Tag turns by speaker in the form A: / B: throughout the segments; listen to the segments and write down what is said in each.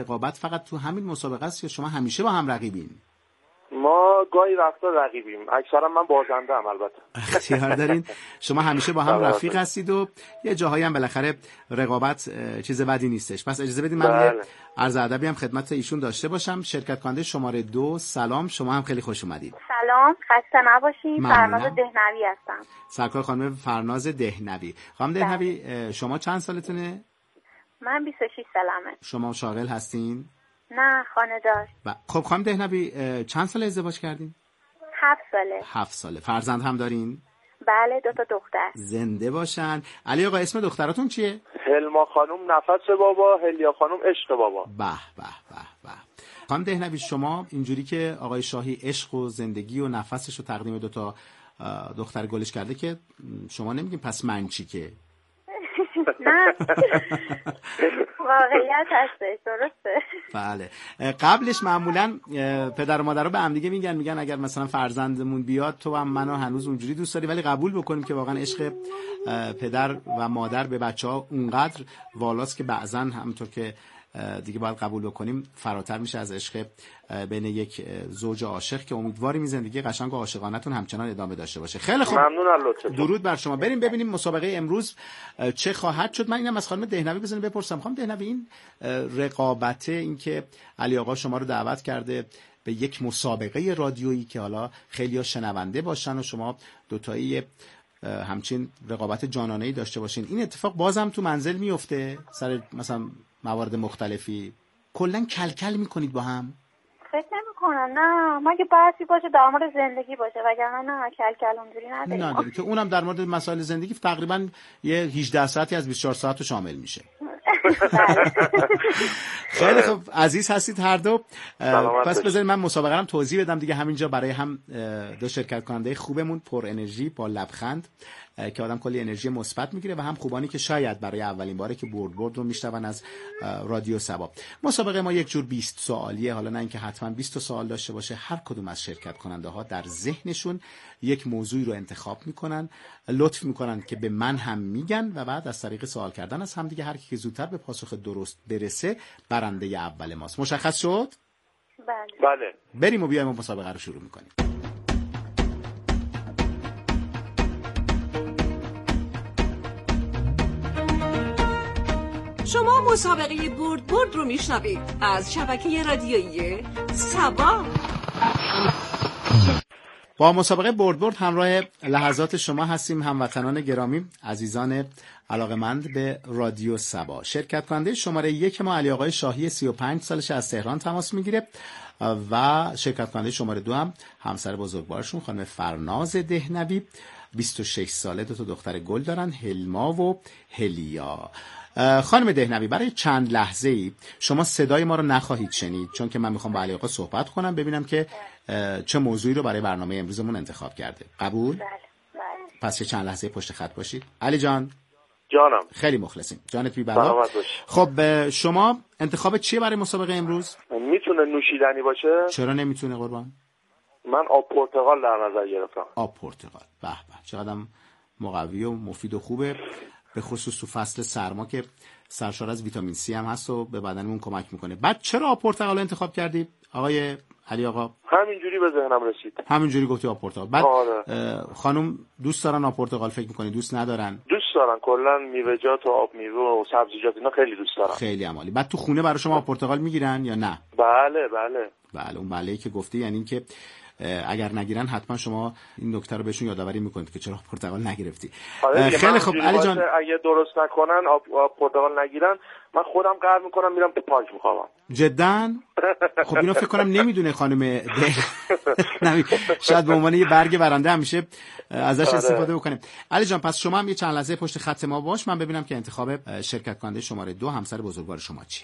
A: رقابت فقط تو همین مسابقه است یا شما همیشه با هم رقیبین؟
B: ما گاهی وقتا رقیبیم، اکثرا من بازنده ام. البته
A: اختیار دارین. شما همیشه با هم رفیق هستید و یه جاهایی هم بالاخره رقابت چیز بدی نیستش. پس اجازه بدید من یه عرض ادبی هم خدمت ایشون داشته باشم. شرکت کننده شماره 2، سلام، شما هم خیلی خوش اومدید.
C: سلام، خسته نباشید. فرناز دهنوی هستم.
A: سرکار خانم فرناز دهنوی. خانم دهنوی شما چند سالتونه؟
C: من 26 سالمه.
A: شما شاغل هستین؟
C: نه، خانه‌دار.
A: خب خانم دهنوی چند سال ازدواج کردین؟
C: 7 ساله.
A: 7 ساله. فرزند هم دارین؟
C: بله، 2 تا دختر.
A: زنده باشن. علی آقا اسم دختراتون چیه؟
B: هلما خانم نفس بابا، هلیا خانم عشق بابا.
A: به به به به. خانم دهنوی شما اینجوری که آقای شاهی عشق و زندگی و نفسش رو تقدیم 2 تا دختر گلش کرده که شما نمیگین پس من چی که؟
C: نه واقعیت هستش، درسته.
A: بله. قبلش معمولا پدر و مادرها به هم دیگه میگن اگر مثلا فرزندمون بیاد تو هم منو هنوز اونجوری دوست داری، ولی قبول بکنیم که واقعا عشق پدر و مادر به بچه‌ها اونقدر والاست که بعضا همونطور که دیگه باید قبول بکنیم فراتر میشه از عشق بین یک زوج عاشق که امیدواریم زندگی قشنگ و عاشقانه‌تون همچنان ادامه داشته باشه. خیلی خوب،
B: ممنون از لطفتون.
A: درود بر شما. بریم ببینیم مسابقه امروز چه خواهد شد. من اینم از خانم دهنوی بزنم بپرسم. خانم دهنوی این رقابت، این که علی آقا شما رو دعوت کرده به یک مسابقه رادیویی که حالا خیلی‌ها شنونده باشن و شما دوتایی همچین رقابت جانانه‌ای داشته باشین، این اتفاق بازم تو منزل میفته سر مثلا موارد مختلفی؟ کلا کلکل میکنید با هم؟
C: فکر نمی‌کنم، نه، مگه بحثی باشه در مورد زندگی باشه، وگرنه نه کلکل اونجوری نداریم.
A: که اونم در مورد مسائل زندگی تقریبا یه 18 ساعتی از 24 ساعت رو شامل میشه. خیلی خوب، عزیز هستید هر دو. پس بذارید من مسابقه رو توضیح بدم دیگه همینجا برای هم 2 شرکت کننده خوبمون، پر انرژی با لبخند که آدم کلی انرژی مثبت میگیره، و هم خوبانی که شاید برای اولین باره که برد رو میشنون از رادیو سبا. مسابقه ما یک جور 20 سوالیه، حالا نه اینکه حتما 20 سوال داشته باشه. هر کدوم از شرکت کننده ها در ذهنشون یک موضوعی رو انتخاب میکنن، لطف میکنن که به من هم میگن، و بعد از طریق سوال کردن از هم دیگه هر کی که زودتر به پاسخ درست برسه برنده اول ماست. مشخص شد؟
B: بله.
A: بریم و بیایم مسابقه رو شروع میکنیم.
D: شما مسابقه برد رو میشنوید از شبکه رادیویی سبا.
A: با مسابقه برد همراه لحظات شما هستیم، هموطنان گرامی، عزیزان علاقمند به رادیو سبا. شرکت کننده شماره 1 ما علی آقای شاهی 35 سالشه، از تهران تماس میگیره، و شرکت کننده شماره 2 هم همسر بزرگوارشون خانم فرناز دهنوی 26 ساله، 2 تا دختر گل دارن، هلما و هلیا. خانم دهنوی برای چند لحظه ای شما صدای ما رو نخواهید شنید، چون که من میخوام با علی آقا صحبت کنم ببینم که چه موضوعی رو برای برنامه امروزمون انتخاب کرده. قبول؟
C: بله.
A: پس چند لحظه پشت خط باشید. علی جان.
B: جانم.
A: خیلی مخلصیم. جانت بی بلا. خب شما انتخاب چیه برای مسابقه امروز؟
B: میتونه نوشیدنی باشه؟
A: چرا نمیتونه قربان؟
B: من آب پرتقال در نظر گرفتم.
A: آب پرتقال. به به، چقدر مقوی و مفید و خوبه، به خصوص تو فصل سرما که سرشار از ویتامین سی هم هست و به بدنمون کمک میکنه. بعد چرا آب پرتقال انتخاب کردی آقای علی آقا؟
B: همینجوری به ذهنم رسید.
A: همینجوری گفتی آب پرتقال. بعد خانم دوست دارن آب پرتقال، فکر میکنی دوست ندارن؟
B: دوست دارن، کلا میوه‌جات و آب میوه و سبزیجات اینا خیلی دوست دارن.
A: خیلی عالی. بعد تو خونه برای شما آب پرتقال میگیرن یا نه؟
B: بله.
A: اون بله‌ای که گفتی یعنی این که اگر نگیرن حتما شما این نکته رو بهشون یادآوری میکنید که چرا پرتقال نگرفتی.
B: خیلی خوب علی جان، اگه درست نکنن آب پرتقال نگیرن، من خودم قهر میکنم میرم تو پارک میخوام.
A: جدا؟ خب اینو فکر کنم نمیدونه خانم شاید به عنوان یه برگ برنده همیشه ازش استفاده بکنیم. علی جان پس شما هم یه چند لحظه پشت خط ما باش، من ببینم که انتخاب شرکت کننده شماره 2 همسر بزرگوار شما چیه.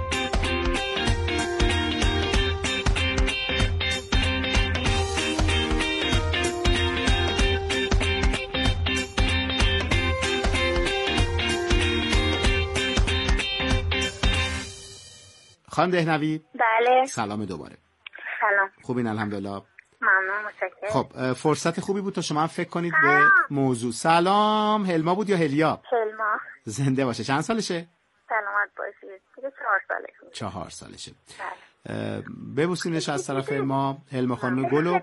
A: خانم دهنوی.
C: بله.
A: سلام دوباره.
C: سلام.
A: خوبین؟ الحمدلله.
C: ممنون، متشکرم.
A: خب فرصت خوبی بود تا شما هم فکر کنید به موضوع. سلام، هلما بود یا هلیا؟
C: هلما.
A: زنده باشه. چند سالشه؟
C: سلامت باشید. 4 سالشه.
A: 4 سالشه. ببوسینش از طرف ما حلم خانم گلو.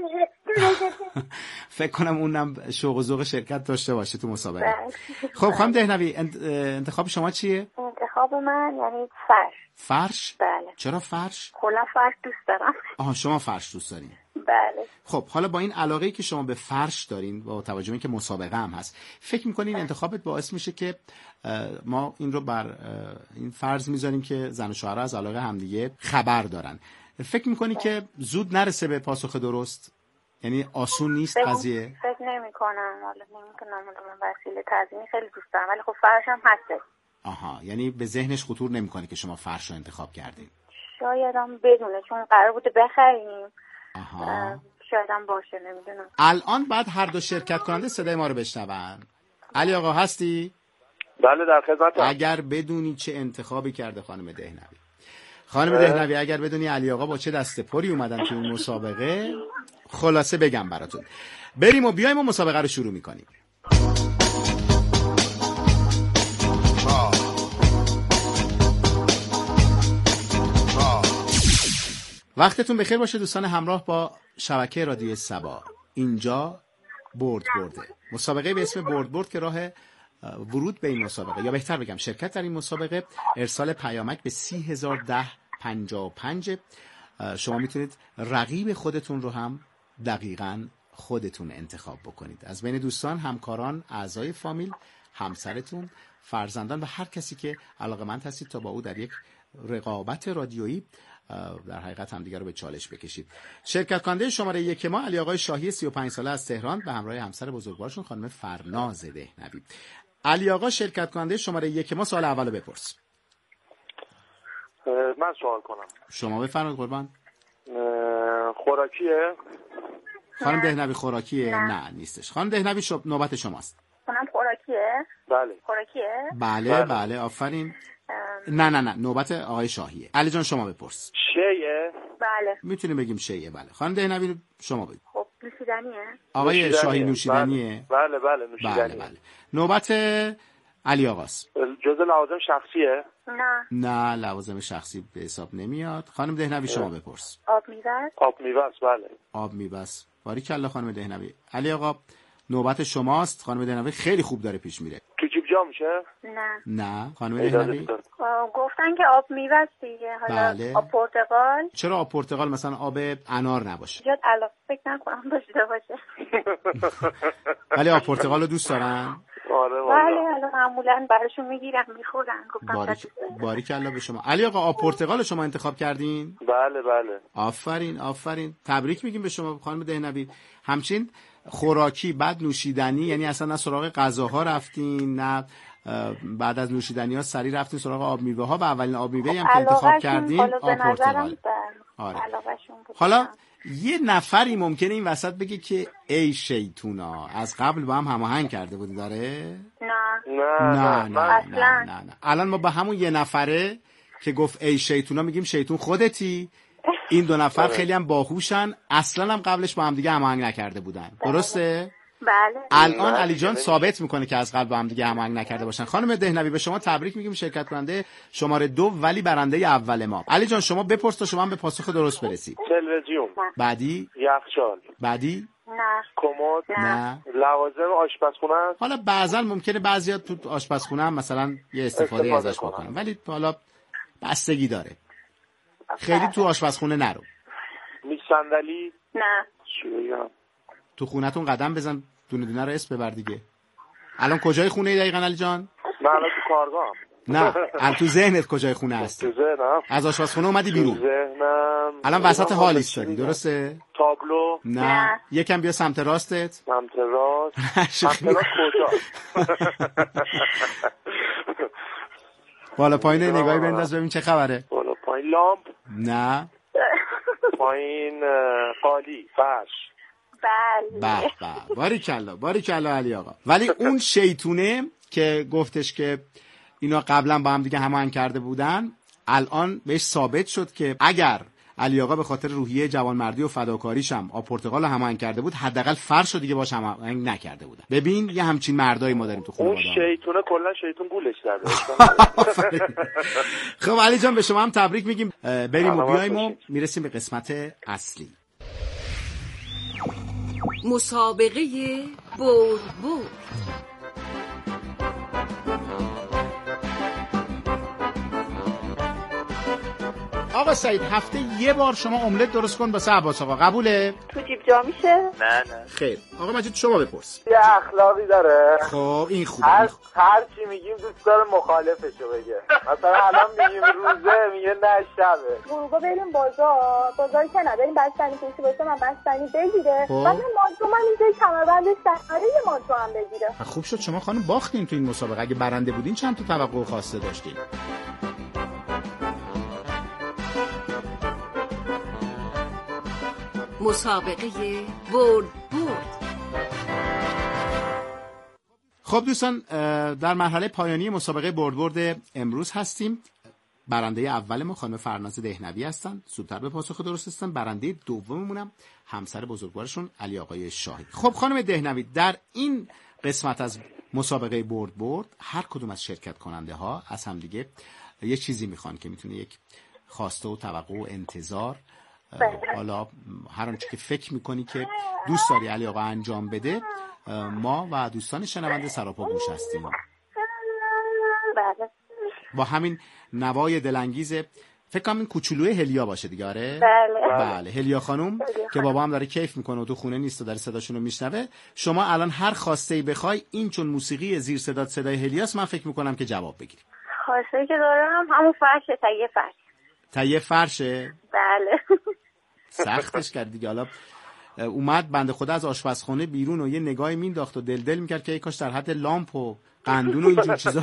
A: فکر کنم اونم شوق و ذوق شرکت داشته باشه تو مسابقه. خب خانم دهنوی انتخاب شما چیه؟
C: انتخاب من یعنی فرش.
A: فرش؟
C: بله.
A: چرا فرش؟
C: کلا فرش دوست دارم.
A: آها شما فرش دوست دارین؟
C: بله.
A: خب حالا با این علاقه‌ای که شما به فرش دارین با توجه به اینکه مسابقه هم هست، فکر می‌کنین انتخابت باعث میشه که ما این رو بر این فرض می‌ذاریم که زن و شوهر از علاقه همدیگه خبر دارن، فکر می‌کنی که زود نرسه به پاسخ درست؟ یعنی آسون نیست قضیه؟
C: فکر نمی‌کنم، حالا نمی‌تونم من وسیله تزیینی خیلی دوست دارم ولی خب فرش هم هست.
A: آها، یعنی به ذهنش خطور نمی‌کنه که شما فرش رو انتخاب کردین؟
C: شاید هم بدونه چون قرار بوده بخریم.
A: آها.
C: شاید هم باشه، نمیدونم.
A: الان بعد هر دو شرکت کننده صدای ما رو بشنون. علی آقا هستی؟
B: بله در خدمتم.
A: اگر بدونی چه انتخابی کرده خانم دهنوی. خانم دهنوی اگر بدونی علی آقا با چه دست پری اومدن تو این مسابقه، خلاصه بگم براتون. بریم و بیایم و مسابقه رو شروع می‌کنیم. وقتتون بخیر باشه دوستان همراه با شبکه رادیو سبا. اینجا برد برده، مسابقه به اسم برد که راه ورود به این مسابقه یا بهتر بگم شرکت در این مسابقه ارسال پیامک به 301055. شما میتونید رقیب خودتون رو هم دقیقاً خودتون انتخاب بکنید از بین دوستان، همکاران، اعضای فامیل، همسرتون، فرزندان و هر کسی که علاقه‌مند هستید تا با او در یک رقابت رادیویی در حقیقت هم دیگر رو به چالش بکشید. شرکت کننده شماره 1 ما علی آقای شاهی 35 ساله از تهران به همراه همسر بزرگوارشون خانم فرناز دهنوی. علی آقا شرکت کننده شماره 1 ما سوال اولو بپرس.
B: من سوال کنم.
A: شما بفرمایید قربان.
B: خوراکیه؟
A: خانم دهنوی خوراکیه؟ نه نیستش. خانم دهنوی نوبت شماست.
C: اونم خوراکیه؟
B: بله.
C: خوراکیه؟
A: بله آفرین. نه نوبت آقای شاهیه. علی جان شما بپرس.
B: شیه؟
C: بله.
A: میتونیم بگیم شیه. بله. خانم دهنوی شما بگید.
C: خب نوشیدنیه؟
A: آقای شاهی نوشیدنیه؟
B: بله نوشیدنیه.
A: بله. نوبت علی آقاست.
B: جزء لوازم شخصیه؟
C: نه
A: لوازم شخصی به حساب نمیاد. خانم دهنوی شما بپرس.
C: آب میوه؟
B: آب میوه بله.
A: آب میوه. باریکلا خانم دهنوی. علی آقا نوبت شماست. خانم دهنوی خیلی خوب داره پیش میره.
B: تو جیب جا میشه؟
A: نه خانم دهنوی
C: گفتن که آب میوه است دیگه. حالا
A: بله.
C: آب پرتقال؟
A: چرا آب پرتقال مثلا آب انار نباشه؟
C: جد علاقه فکر نکنم داشته باشه.
A: ولی آب پرتقال رو دوست دارن؟
B: آره
C: بله حالا معمولا براشون میگیرن میخورن. گفتم
A: باریکلا به شما. علی آقا آب پرتقال شما انتخاب کردین؟
B: بله
A: آفرین تبریک میگیم به شما خانم دهنوی. همچین خوراکی بعد نوشیدنی، یعنی اصلا نه سراغ غذاها رفتین نه بعد از نوشیدنی ها سری رفتین سراغ آب میوه ها و اولین آب میوه هم که انتخاب کردین آب پرتقال. آره. حالا یه نفری ممکنه این وسط بگه که ای شیطونا از قبل با هم هماهنگ کرده بودی داره؟ نه. الان ما با همون یه نفره که گفت ای شیطونا میگیم شیطون خودتی. این دو نفر خیلی هم باهوشن، اصلا هم قبلش با هم دیگه هماهنگ نکرده بودن. درسته؟
C: بله.
A: الان علی جان ثابت میکنه که از قبل با هم دیگه هماهنگ نکرده باشن. خانم دهنوی به شما تبریک میگیم، شرکت کننده شماره 2 ولی برنده اول ما. علی جان شما بپرس تا شما هم به پاسخ درست برسید.
B: تلویزیون.
A: بعدی؟
B: یخچال.
A: بعدی؟
C: نه.
B: کمد.
A: نه.
B: لوازم آشپزخونه است.
A: حالا بعضا ممکنه بعضیا تو آشپزخونه هم مثلا یه استفاده ازش بکنن، ولی حالا بستگی داره. خیلی تو آشپزخونه نرو.
B: میز صندلی؟
C: نه.
B: چی بگم؟
A: تو خونتون قدم بزن، دونه دونه رو اسم ببر دیگه. الان کجای خونه ای دقیقاً علی جان؟
B: من الان تو کارگاهم.
A: نه، الان تو ذهنت کجای خونه هستی؟
B: تو ذهنم.
A: از آشپزخونه اومدی بیرون.
B: تو ذهنم.
A: الان وسط حال ایستادی، درسته؟
B: تابلو؟
A: نه. یکم بیا سمت راستت.
B: سمت راست. سمت راست کجا؟
A: بالا پایین نگاهی بنداز ببین چه خبره.
B: بالا پایین لامپ؟
A: نه.
B: پایین قالی فرش.
C: بله.
A: باریکلا علی آقا. ولی اون شیطونه که گفتش که اینا قبلا با هم دیگه هماهنگ کرده بودن، الان بهش ثابت شد که اگر علی آقا به خاطر روحیه جوانمردی و فداکاریش هم آب پرتقال هماهنگ کرده بود، حداقل فرشو دیگه باش هماهنگ نکرده بود. ببین یه همچین مردایی ما داریم تو خانواده.
B: اون شیطونه کلا شیطون گولش زده.
A: خب علی جان به شما هم تبریک میگیم. بریم و بیایم و میرسیم به قسمت اصلی.
D: مسابقه برد.
A: آقا سعید هفته یه بار شما املت درست کن واسه عباس آقا، قبوله؟
C: تو جیب جا میشه؟
B: نه.
A: خیر. آقا مجید شما بپرس.
B: یه اخلاقی داره.
A: خب این خوبه.
B: هر چی میگیم دوست داره مخالفشو بگه. مثلا الان میگیم روزه میگه نه شبه.
C: گروگا بریم بازار که نه بریم بستنی کشی باشه، من بستنی بگیره. بعد مانتو من اینجا کمربندش سره یه مانتو هم بگیره.
A: خوب شد شما خانم باختین تو این مسابقه. اگه برنده بودین چند تا توقع خواسته داشتین؟
D: مسابقه برد.
A: خب دوستان در مرحله پایانی مسابقه برد امروز هستیم. برنده اول ما خانم فرناز دهنوی هستن، زودتر به پاسخ درست هستن. برنده دوممونم همسر بزرگوارشون علی آقای شاهی. خب خانم دهنوی، در این قسمت از مسابقه برد هر کدوم از شرکت کننده ها از هم دیگه یه چیزی میخوان که میتونه یک خواسته و توقع و انتظار، حالا هر آنچه که فکر میکنی که دوست داری علی آقا انجام بده، ما و دوستان شنونده سراپا گوش هستیم.
C: بله.
A: با همین نوای دلانگیز، فکر کنم این کوچولوی هلیا باشه دیگه. آره بله هلیا خانم که بابا هم داره کیف میکنه و تو خونه نیست و داره صداشون رو میشنوه. شما الان هر خواسته ای بخوای، این چون موسیقی زیر صدات صدای هلیاست، من فکر میکنم که جواب بگیری.
C: خواسته که دارم همون فرشه،
A: تهیه فرشه.
C: بله.
A: سختش کرد دیگه. حالا اومد بنده خدا از آشپزخونه بیرون و یه نگاهی مینداخت و دل میکرد که ای کاش در حد لامپ و قندون و اینجور چیزا.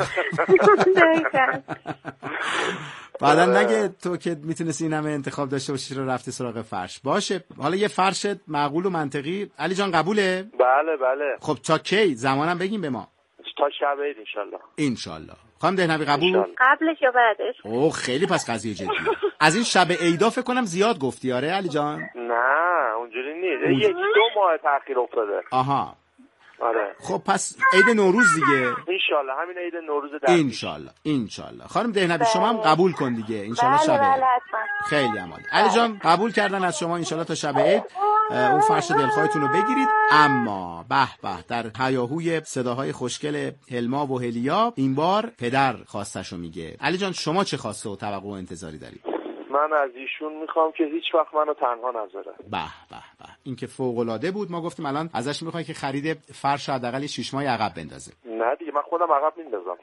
A: بعدا نگه تو که میتونستی این همه انتخاب داشته باشی رو رفتی سراغ فرش. باشه حالا یه فرش معقول و منطقی. علی جان قبوله؟
B: بله.
A: خب تا کی؟ زمانم بگیم به ما.
B: تا شب عید انشالله. خانم دهنوی قبول؟
C: قبلش یا بعدش؟
A: اوه خیلی پس قضیه جدیه. از این شب عیدا فکر کنم زیاد گفتی. آره علی جان؟
B: نه اونجوری نیست. 1-2 ماه تأخیر افتاده.
A: آها.
B: آره.
A: خب پس عید نوروز دیگه.
B: انشالله همین عید نوروز در
A: انشالله. خانم دهنوی شما هم قبول کن دیگه. انشالله شب عید. خیلی عالی. علی جان قبول کردن از شما انشالله تا شب عید اون فرش دلخواهتون رو بگیرید. اما به در هیاهوی صداهای خوشگل هلما و هلیا این بار پدر خواستشو میگه. علی جان شما چه خواسته و توقع و انتظاری دارید؟
B: من از ایشون میخوام که هیچ وقت منو تنها نذاره.
A: به این که فوق العاده بود. ما گفتیم الان ازش میخوایم که خرید فرش حداقل 6 ماه عقب بندازه.
B: نه دیگه من خودم عقب میندازم.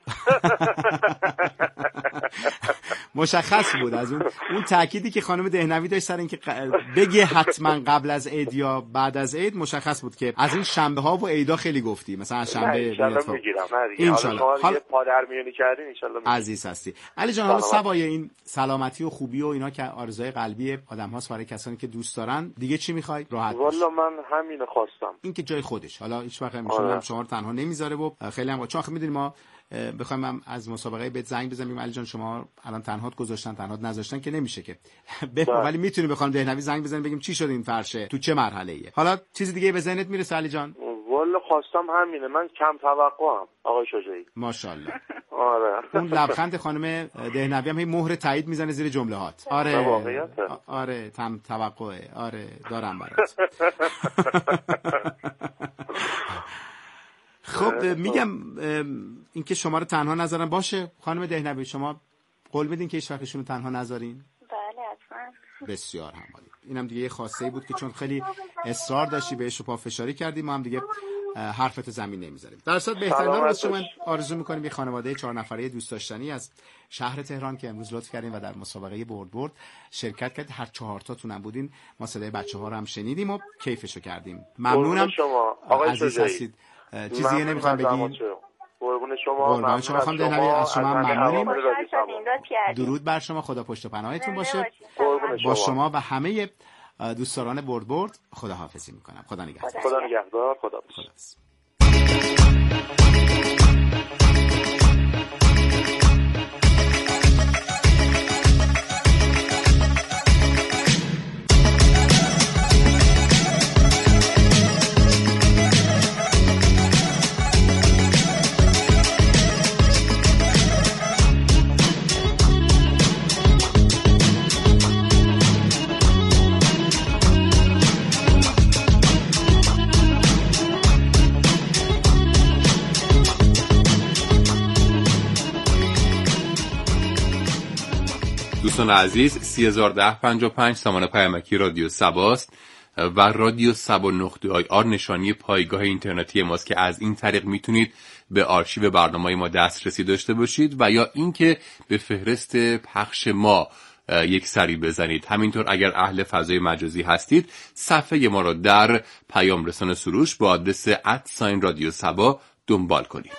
A: مشخص بود از اون تأکیدی که خانم دهنوی داشت سر اینکه بگه حتما قبل از عید یا بعد از عید. مشخص بود که از این شنبه ها و عیدا خیلی گفتی، مثلا از شنبه
B: میگیرم. ان شاءالله حالا پادر میونی کردین ان شاءالله.
A: عزیز هستی علی جان. حالا سوای این سلامتی و خوبی و اینا که آرزوهای قلبی آدم‌هاست برای کسانی که دوست دارن، دیگه چی می‌خوای؟ راحت باش.
B: والله من همینو خواستم.
A: این که جای خودش، حالا هیچ وقت هم شما رو تنها نمیذاره و خیلی هم چون می‌دونیم ما بخوایم هم از مسابقه بهت زنگ بزنیم علی جان شما الان تنهات گذاشتن تنهات نذاشتن که نمیشه که ولی میتونیم بخوام دهنوی زنگ بزنیم بگیم چی شد این فرشه، تو چه مرحله‌ایه. حالا چیز دیگه به ذهنت میرسه علی جان؟
B: والله خواستم همینه. من کم توقعم آقای شجاعی.
A: ماشاءالله.
B: آره.
A: اون لبخند خانم دهنوی هم مهر تایید میزنه زیر جمله‌هات. آره تم توقعه. آره دارم برات. خب میگم اینکه شما رو تنها نذارن باشه. خانم دهنوی شما قول میدین که هیچ وقت ایشونو تنها نذارین؟
C: بله حتما.
A: بسیار همالی. اینم دیگه یه خواسته‌ای بود که چون خیلی اصرار داشتی بهش پافشاری کردیم، ما هم دیگه حرفتو زمین نمیذاریم. در اصل بهترین رو از شما آرزو میکنیم یه خانواده 4 نفره دوست داشتنی از شهر تهران که امروز لطف کردین و در مسابقه برد شرکت کردید. هر 4 تاتون هم بودین. ما صدای بچه‌ها رو هم شنیدیم و کیفشو کردیم. ممنونم
B: شما آقای
A: شجاعی. چیزی دیگه نمیخوام بگین.
B: قربون شما
A: خانم دهنوی. از شما ممنونیم. درود بر شما. خدا پشت و پناهتون باشه. با شما و همه دوستداران برد خداحافظی میکنم. خدا نگهدار.
B: خدا
E: دوستان عزیز 301055 سامان پیامکی رادیو سباست و رادیو سبا.ir نشانی پایگاه اینترنتی ماست که از این طریق میتونید به آرشیو برنامه‌های ما دسترسی داشته باشید و یا اینکه به فهرست پخش ما یک سری بزنید. همینطور اگر اهل فضای مجازی هستید صفحه ما را در پیام رسان سروش با آدرس @رادیو سبا دنبال کنید.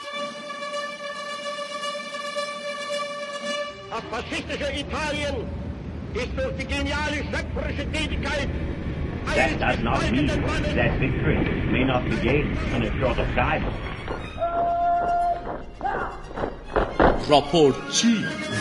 F: Das faschistische Italien ist durch die geniale schöpferische Tätigkeit
G: That does not mean that victory may not be gained on a short of time.
H: راپورت چی؟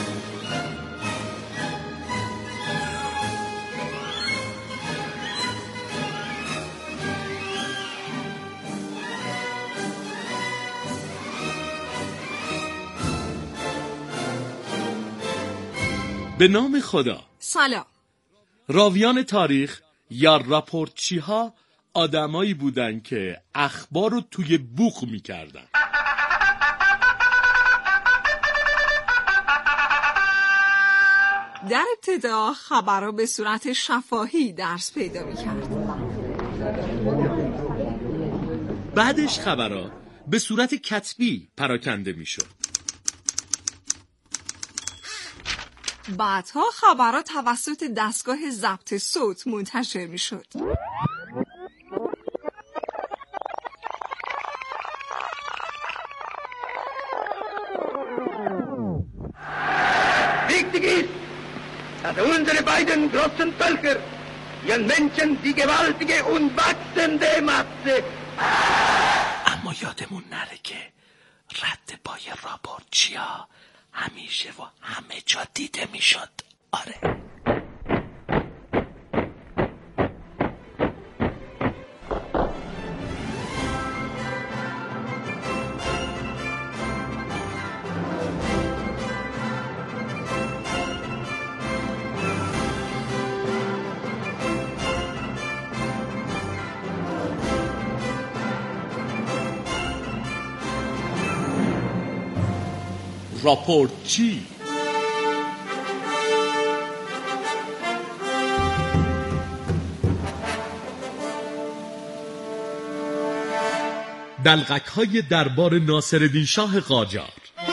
H: به نام خدا.
D: سلام.
H: راویان تاریخ یا راپورتچی ها آدمایی بودن که اخبار رو توی بوق میکردن.
D: در ابتدا خبرها به صورت شفاهی درس پیدا میکرد.
H: بعدش خبرها به صورت کتبی پراکنده میشد.
D: بعدها خبرها توسط دستگاه ضبط صوت منتشر میشد.
F: Wichtig ist, dass unsere beiden großen Völker ihren Menschen die gewaltige und wachsende Masse.
H: اما یادمون نره که رد پای راپورتچیا همیشه و همه جا دیده میشد. آره. راپورتچی دلقک‌های دربار ناصرالدین شاه قاجار.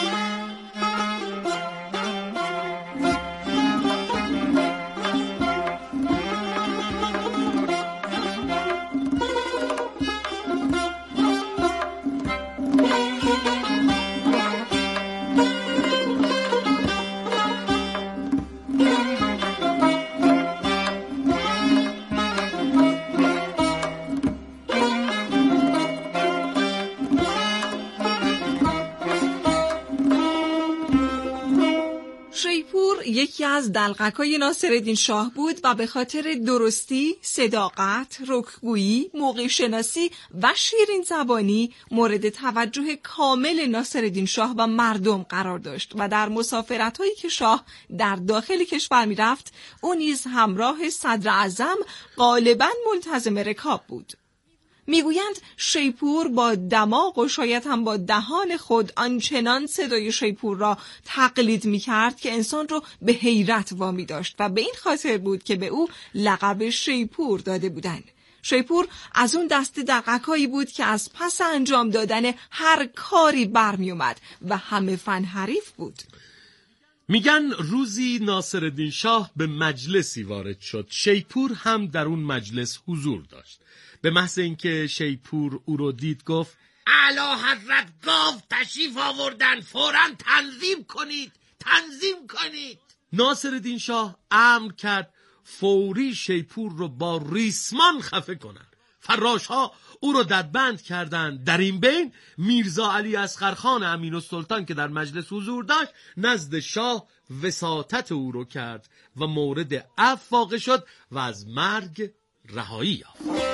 D: یکی از دلقک‌های ناصرالدین شاه بود و به خاطر درستی، صداقت، رکگویی، موقع شناسی و شیرین زبانی مورد توجه کامل ناصرالدین شاه و مردم قرار داشت و در مسافرت‌هایی که شاه در داخل کشور می‌رفت، او نیز همراه صدر اعظم غالباً ملتزم رکاب بود. میگویند شیپور با دماغ و شاید هم با دهان خود آنچنان صدای شیپور را تقلید میکرد که انسان رو به حیرت وامی داشت و به این خاطر بود که به او لقب شیپور داده بودند. شیپور از اون دسته دلقکایی بود که از پس انجام دادن هر کاری برمی اومد و همه فن حریف بود.
H: میگن روزی ناصرالدین شاه به مجلسی وارد شد. شیپور هم در اون مجلس حضور داشت. به محض اینکه شیپور او رو دید گفت اعلی حضرت گاو تشریف آوردن، فوراً تنظیم کنید. ناصرالدین شاه امر کرد فوری شیپور رو با ریسمان خفه کنن. فراش‌ها او رو ددبند کردند. در این بین میرزا علی اصغرخان امین‌السلطان که در مجلس حضور داشت نزد شاه وساطت او رو کرد و مورد عفو واقع شد و از مرگ رهایی یافت.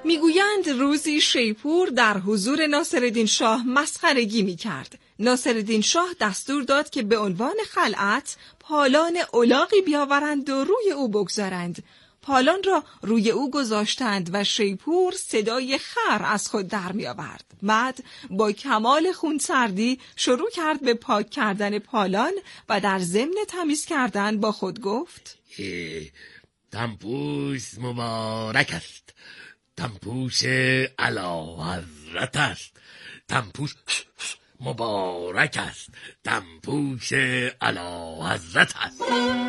D: میگویند روزی شیپور در حضور ناصرالدین شاه مسخرگی میکرد. ناصرالدین شاه دستور داد که به عنوان خلعت پالان الاغی بیاورند و روی او بگذارند. پالان را روی او گذاشتند و شیپور صدای خر از خود در می آورد. بعد با کمال خونسردی شروع کرد به پاک کردن پالان و در ضمن تمیز کردن با خود گفت:
H: تنپوش مبارک است، تنپوش اعلی حضرت است، تنپوش مبارک است، تنپوش اعلی حضرت است.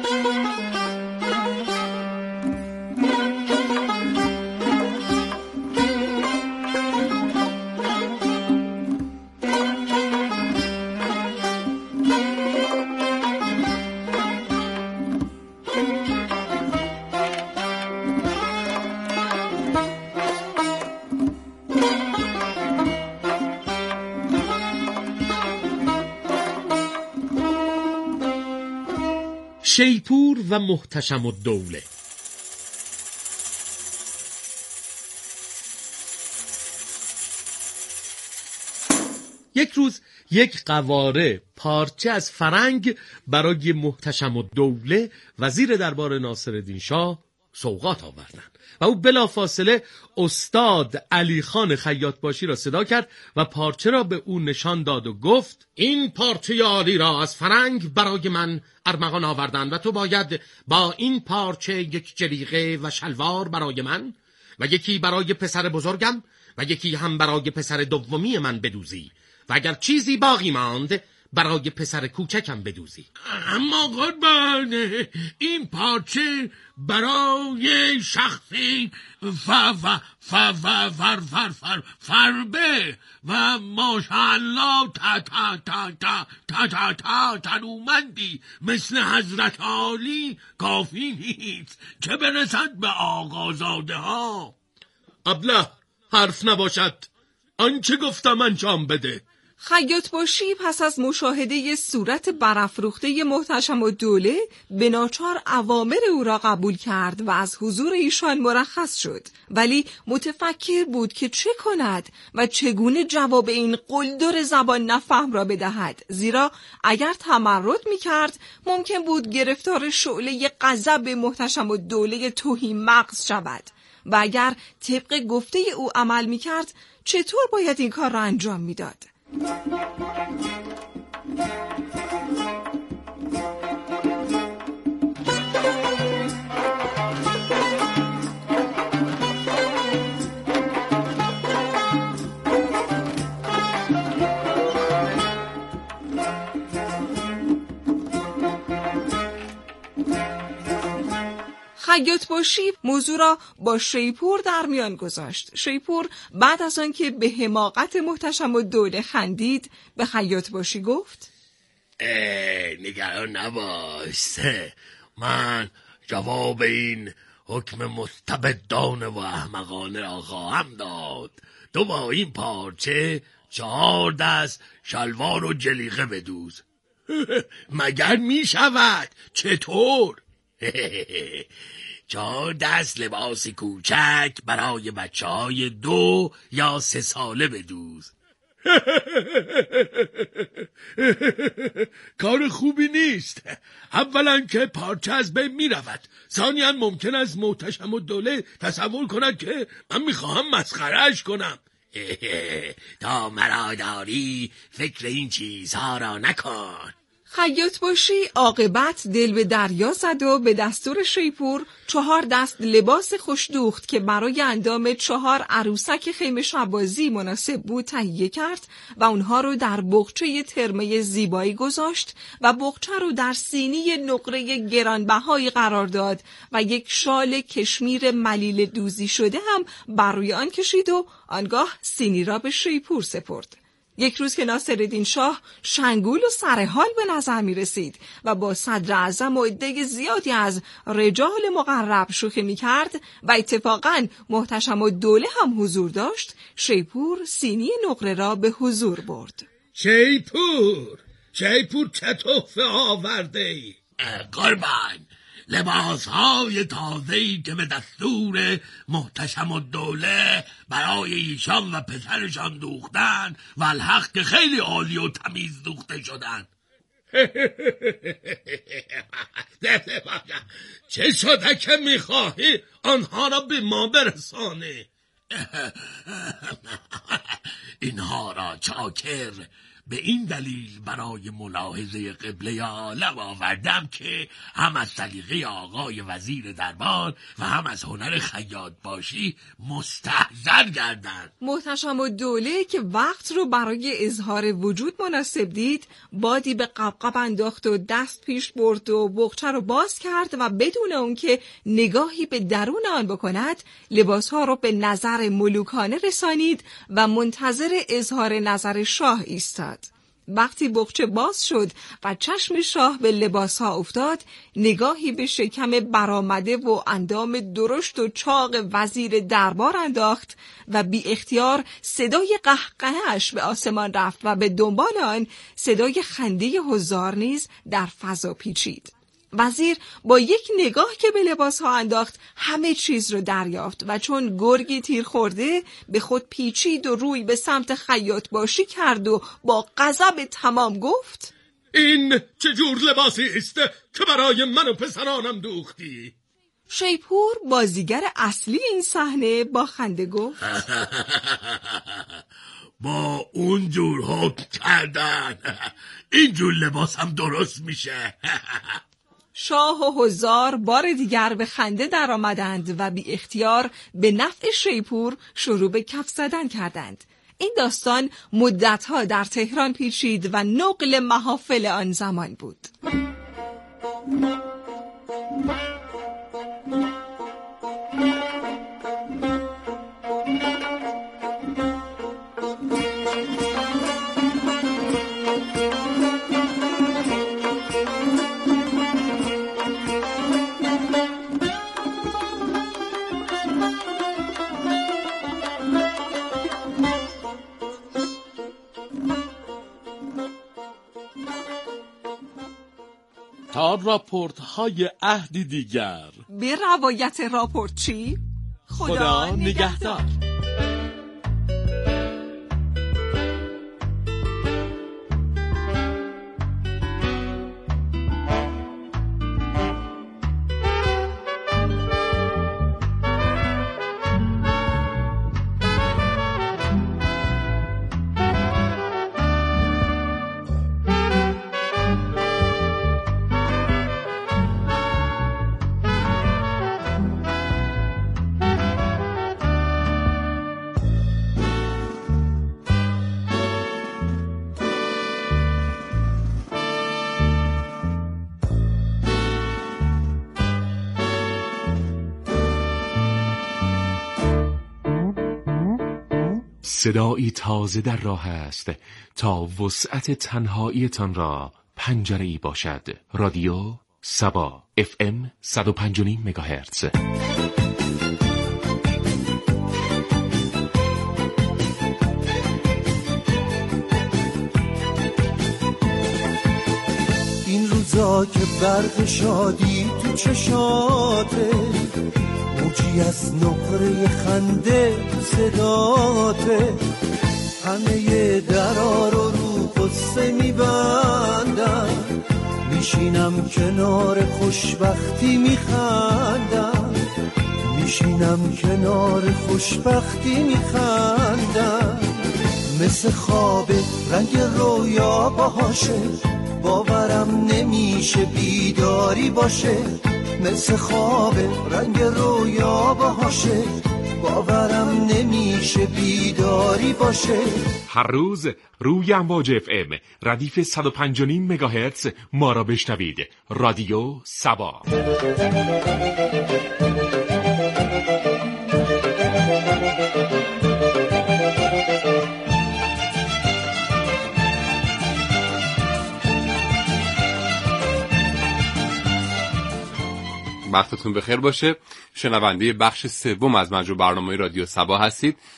H: شیپور و محتشم الدوله. یک روز یک قواره پارچه از فرنگ برای محتشم الدوله وزیر دربار ناصرالدین شاه سوغات آوردند و او بلافاصله استاد علی خان خیاطباشی را صدا کرد و پارچه را به او نشان داد و گفت: این پارچه عالی را از فرنگ برای من ارمغان آوردند و تو باید با این پارچه یک جلیقه و شلوار برای من و یکی برای پسر بزرگم و یکی هم برای پسر دومی من بدوزی و اگر چیزی باقی ماند برای پسر کوچکم بدوزی. اما قربان، این پارچه برای شخصی فربه و ماشاءالله تنومندی مثل حضرت عالی کافی نیست، چه برسد به آقازاده ها. ابله حرف نباشد، آنچه گفتم انجام بده.
D: خیاطباشی پس از مشاهده صورت برافروخته محتشم الدوله به ناچار اوامر او را قبول کرد و از حضور ایشان مرخص شد، ولی متفکر بود که چه کند و چگونه جواب این قلدر زبان نفهم را بدهد، زیرا اگر تمرد می‌کرد ممکن بود گرفتار شعله غضب محتشم الدوله توهین مغز شود و اگر طبق گفته او عمل می‌کرد چطور باید این کار را انجام می‌داد؟ خیاطباشی موضوع را با شیپور در میان گذاشت. شیپور بعد از آن که به حماقت محتشم الدوله خندید به خیاطباشی گفت:
H: نگران نباش، من جواب این حکم مستبدانه و احمقانه را خواهم داد. تو با این پارچه 4 دست شلوار و جلیقه بدوز. مگر می شود؟ چطور؟ 4 دست لباس کوچک برای بچه‌های 2 یا 3 ساله بدوز. کار خوبی نیست. اولا که پارچه از بین می رود، ثانیاً ممکن است محتشم الدوله تصور کند که من میخواهم مسخره‌اش کنم. تا مرا داری فکر این چیزها را نکن.
D: خیاطباشی عاقبت دل به دریا زد و به دستور شیپور 4 دست لباس خوشدوخت که برای اندام 4 عروسک خیمه شبازی مناسب بود تهیه کرد و اونها رو در بغچه ترمه زیبایی گذاشت و بغچه رو در سینی نقره گرانبهایی قرار داد و یک شال کشمیر ملیل دوزی شده هم بر روی آن کشید و آنگاه سینی را به شیپور سپرد. یک روز که ناصرالدین شاه شنگول و سرحال به نظر می رسید و با صدر اعظم و عده زیادی از رجال مقرب شوخی می کرد و اتفاقاً محتشم الدوله هم حضور داشت، شیپور سینی نقره را به حضور برد.
H: شیپور چه تحفه آورده ای؟ قربان، لباسهای تازه‌ای که به دستور محتشم الدوله برای ایشان و پسرشان دوختن و الحق که خیلی عالی و تمیز دوخته شدن. چه شده که میخواهی آنها را به ما برسانی؟ اینها را چاکر به این دلیل برای ملاحظه قبله عالم آوردم که هم از سلیقه آقای وزیر دربار و هم از هنر خیاط باشی مستحضر گردند.
D: محتشم الدوله که وقت رو برای اظهار وجود مناسب دید، بادی به قبقب انداخت و دست پیش برد و بقچه رو باز کرد و بدون اون که نگاهی به درون آن بکند لباسها رو به نظر ملوکانه رسانید و منتظر اظهار نظر شاه ایستاد. وقتی بقچه باز شد و چشم شاه به لباسها افتاد، نگاهی به شکم برآمده و اندام درشت و چاق وزیر دربار انداخت و بی اختیار صدای قهقهش به آسمان رفت و به دنبال آن صدای خنده حضار نیز در فضا پیچید. وزیر با یک نگاه که به لباسها انداخت همه چیز رو دریافت و چون گرگی تیر خورده به خود پیچید و روی به سمت خیاط باشی کرد و با غضب تمام گفت:
H: این چه جور لباسی است که برای من و پسرانم دوختی؟
D: شیپور بازیگر اصلی این صحنه با خنده گفت:
H: با اون جور حکم کردن این جور لباس هم درست میشه.
D: شاه و حضار بار دیگر به خنده در آمدند و بی اختیار به نفع شیپور شروع به کف زدن کردند. این داستان مدتها در تهران پیچید و نقل محافل آن زمان بود.
H: تا راپورت های عهدی دیگر
D: به روایت راپورتچی
H: خدا نگهدار.
I: صدایی تازه در راه است تا وسعت تنهاییتان را پنجره‌ای باشد. رادیو سبا FM 105.9 مگاهرتز.
J: این روزا که برق شادی تو چشاته، موجی از نقره خنده صداته، همه درا رو قصه میبندم، میشینم کنار خوشبختی میخندم، میشینم کنار خوشبختی میخندم، مثل خواب رنگ رویا باشه، باورم نمیشه بیداری باشه، مثل خواب رنگ رویا باشه، باورم نمیشه بیداری باشه.
I: هر روز روی امواج FM ردیف 105.9 مگاهرتز ما را بشنوید. رادیو سبا.
E: وقتتون بخیر باشه. شنونده بخش سوم از مجموع برنامه رادیو سبا هستید.